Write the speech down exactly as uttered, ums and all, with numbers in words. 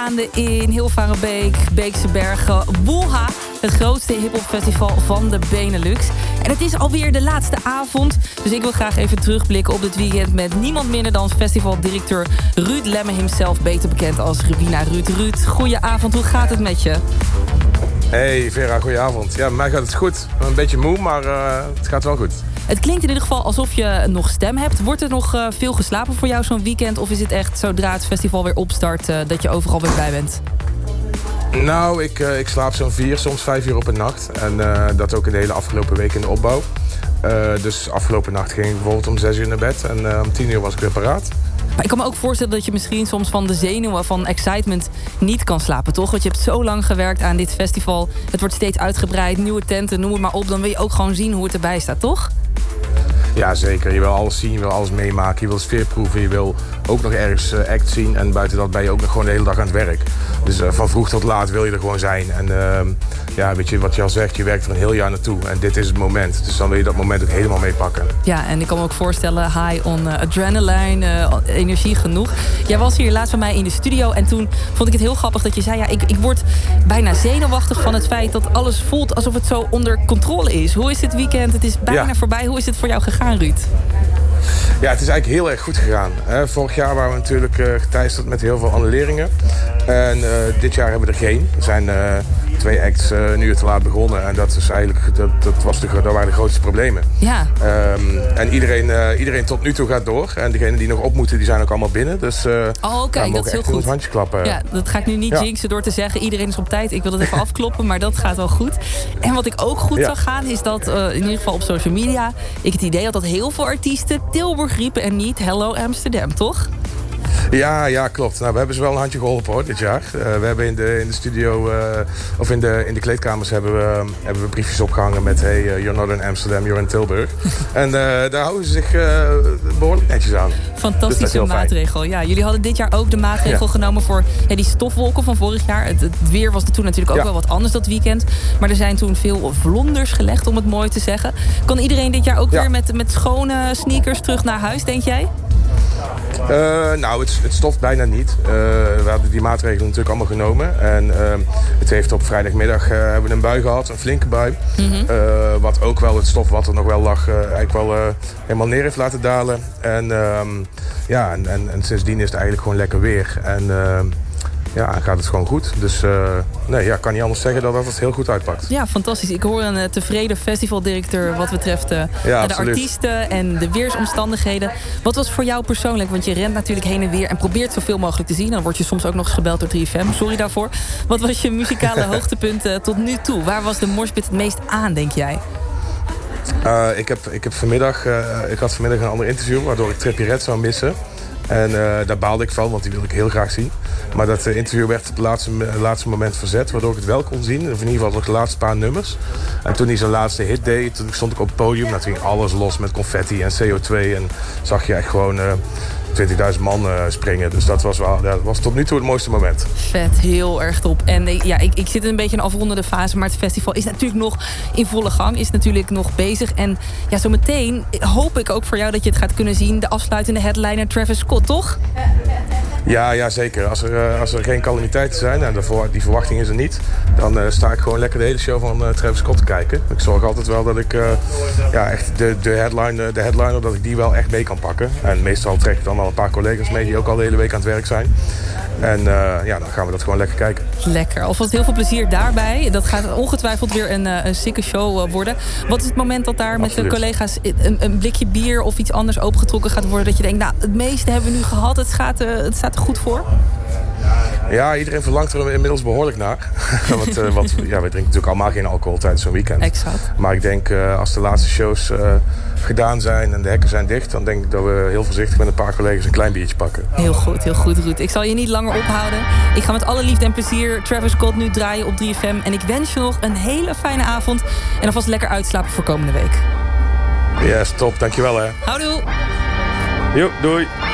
gaande in Hilvarenbeek, Beekse Bergen, Woelha. Het grootste hiphopfestival van de Benelux. En het is alweer de laatste avond. Dus ik wil graag even terugblikken op dit weekend met niemand minder dan festivaldirecteur Ruud Lemme himself, beter bekend als Rubina Ruud. Ruud, goedenavond, hoe gaat het met je? Hey Vera, goedenavond. Ja, bij mij gaat het goed. Een beetje moe, maar uh, het gaat wel goed. Het klinkt in ieder geval alsof je nog stem hebt. Wordt er nog uh, veel geslapen voor jou zo'n weekend? Of is het echt zodra het festival weer opstart uh, dat je overal weer bij bent? Nou, ik, uh, ik slaap zo'n vier, soms vijf uur op een nacht. En uh, dat ook in de hele afgelopen week in de opbouw. Uh, dus afgelopen nacht ging ik bijvoorbeeld om zes uur naar bed. En uh, om tien uur was ik weer paraat. Maar ik kan me ook voorstellen dat je misschien soms van de zenuwen, van excitement niet kan slapen, toch? Want je hebt zo lang gewerkt aan dit festival. Het wordt steeds uitgebreid, nieuwe tenten, noem het maar op. Dan wil je ook gewoon zien hoe het erbij staat, toch? Ja, zeker. Je wil alles zien, je wil alles meemaken. Je wil sfeer proeven, je wil ook nog ergens uh, act zien. En buiten dat ben je ook nog gewoon de hele dag aan het werk. Dus uh, van vroeg tot laat wil je er gewoon zijn. En uh, ja, weet je wat je al zegt, je werkt er een heel jaar naartoe. En dit is het moment. Dus dan wil je dat moment ook helemaal meepakken. Ja, en ik kan me ook voorstellen, high on uh, adrenaline, uh, energie genoeg. Jij was hier laatst bij mij in de studio. En toen vond ik het heel grappig dat je zei, ja, ik, ik word bijna zenuwachtig van het feit dat alles voelt alsof het zo onder controle is. Hoe is dit weekend? Het is bijna ja. voorbij. Hoe is het voor jou gegaan, Ruud? Ja, het is eigenlijk heel erg goed gegaan. Vorig jaar waren we natuurlijk uh, geteisterd met heel veel annuleringen. En uh, dit jaar hebben we er geen. Er zijn uh, twee acts uh, een uur te laat begonnen. En dat, is eigenlijk, dat, dat, was de, dat waren de grootste problemen. Ja. Um, en iedereen, uh, iedereen tot nu toe gaat door. En degenen die nog op moeten, die zijn ook allemaal binnen. Dus uh, oh, oké, okay, dat is heel goed. Ons handje klappen. Ja, dat ga ik nu niet ja. jinxen door te zeggen, iedereen is op tijd. Ik wil het even afkloppen, maar dat gaat wel goed. En wat ik ook goed ja. zag gaan, is dat uh, in ieder geval op social media ik het idee had dat heel veel artiesten Tilburg riepen en niet Hello Amsterdam, toch? Ja, ja, klopt. Nou, we hebben ze wel een handje geholpen hoor, dit jaar. Uh, we hebben in de, in de studio, uh, of in de, in de kleedkamers hebben we, hebben we briefjes opgehangen met hey, uh, you're not in Amsterdam, you're in Tilburg. En uh, daar houden ze zich uh, behoorlijk netjes aan. Fantastische dus maatregel. Ja, jullie hadden dit jaar ook de maatregel ja. genomen voor ja, die stofwolken van vorig jaar. Het, het weer was er toen natuurlijk ook ja. wel wat anders dat weekend. Maar er zijn toen veel vlonders gelegd, om het mooi te zeggen. Kan iedereen dit jaar ook ja. weer met, met schone sneakers terug naar huis, denk jij? Uh, nou, het, het stoft bijna niet. Uh, we hadden die maatregelen natuurlijk allemaal genomen. En uh, het heeft op vrijdagmiddag uh, hebben we een bui gehad, een flinke bui. Mm-hmm. Uh, wat ook wel het stof wat er nog wel lag, uh, eigenlijk wel uh, helemaal neer heeft laten dalen. En, uh, ja, en, en, en sindsdien is het eigenlijk gewoon lekker weer. En uh, ja, gaat het gewoon goed. Dus uh, nee, ja, kan niet anders zeggen dan dat het heel goed uitpakt. Ja, fantastisch. Ik hoor een uh, tevreden festivaldirecteur wat betreft uh, ja, de artiesten en de weersomstandigheden. Wat was voor jou persoonlijk? Want je rent natuurlijk heen en weer en probeert zoveel mogelijk te zien. Dan word je soms ook nog eens gebeld door drie F M. Sorry daarvoor. Wat was je muzikale hoogtepunt uh, tot nu toe? Waar was de moshpit het meest aan, denk jij? Uh, ik, heb, ik, heb vanmiddag, uh, ik had vanmiddag een ander interview waardoor ik Trippie Redd zou missen. En uh, daar baalde ik van, want die wilde ik heel graag zien. Maar dat uh, interview werd op het laatste, uh, laatste moment verzet, waardoor ik het wel kon zien. Of in ieder geval nog de laatste paar nummers. En toen hij zijn laatste hit deed, toen stond ik op het podium. Nou, toen ging alles los met confetti en C O twee. En zag je echt gewoon uh, twintigduizend man uh, springen. Dus dat was, wel, ja, dat was tot nu toe het mooiste moment. Vet, heel erg top. En uh, ja, ik, ik zit in een beetje een afrondende fase. Maar het festival is natuurlijk nog in volle gang. Is natuurlijk nog bezig. En ja, zo meteen hoop ik ook voor jou dat je het gaat kunnen zien. De afsluitende headliner Travis Scott, toch? Ja, ja, zeker. Als er, uh, als er geen calamiteiten zijn, en die verwachting is er niet, dan uh, sta ik gewoon lekker de hele show van uh, Travis Scott te kijken. Ik zorg altijd wel dat ik uh, ja, echt de, de, headline, de headliner, dat ik die wel echt mee kan pakken. En meestal trek ik dan al een paar collega's mee die ook al de hele week aan het werk zijn. En uh, ja, dan gaan we dat gewoon lekker kijken. Lekker. Alvast heel veel plezier daarbij. Dat gaat ongetwijfeld weer een, uh, een sikke show uh, worden. Wat is het moment dat daar Absoluut. met de collega's een, een blikje bier of iets anders opengetrokken gaat worden? Dat je denkt, nou, het meeste hebben we nu gehad. Het, gaat, uh, het staat er goed voor. Ja, iedereen verlangt er inmiddels behoorlijk naar. want, uh, want ja, wij drinken natuurlijk allemaal geen alcohol tijdens zo'n weekend. Exact. Maar ik denk uh, als de laatste shows uh, gedaan zijn en de hekken zijn dicht, dan denk ik dat we heel voorzichtig met een paar collega's een klein biertje pakken. Heel goed, heel goed, Ruud. Ik zal je niet langer ophouden. Ik ga met alle liefde en plezier Travis Scott nu draaien op drie F M. En ik wens je nog een hele fijne avond. En alvast lekker uitslapen voor komende week. Yes, top. Dankjewel hè. Houdoe. Jo, doei.